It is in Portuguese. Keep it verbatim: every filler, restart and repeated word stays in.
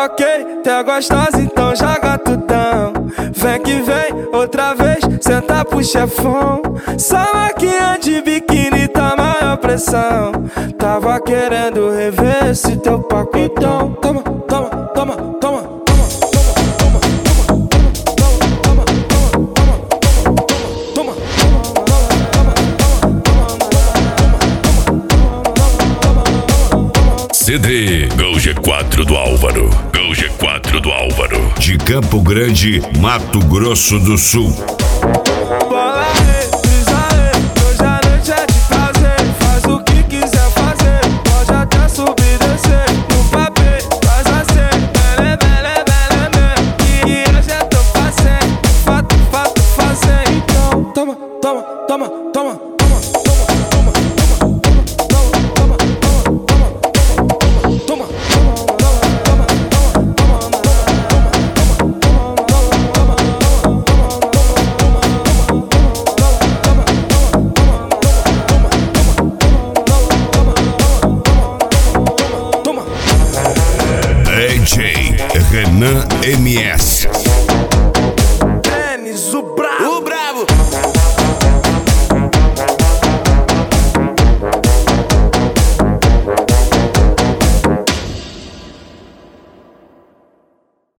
ok, tá gostosa, então joga tudão. Vem que vem, outra vez, senta pro chefão. Só maquinha de biquíni tá maior pressão. Tava querendo rever esse teu pacotão. Toma, toma, toma, toma. C D Gol G quatro do Álvaro. Gol G quatro do Álvaro. De Campo Grande, Mato Grosso do Sul. Bola aí, brisa aí, hoje a noite é de prazer. Faz o que quiser fazer, pode até subir e descer. No papel, faz assim, bele, bele, bele, bele. E hoje eu tô fazendo, fato, fato, fazendo. Então, toma, toma, toma, toma. D J Renan M S.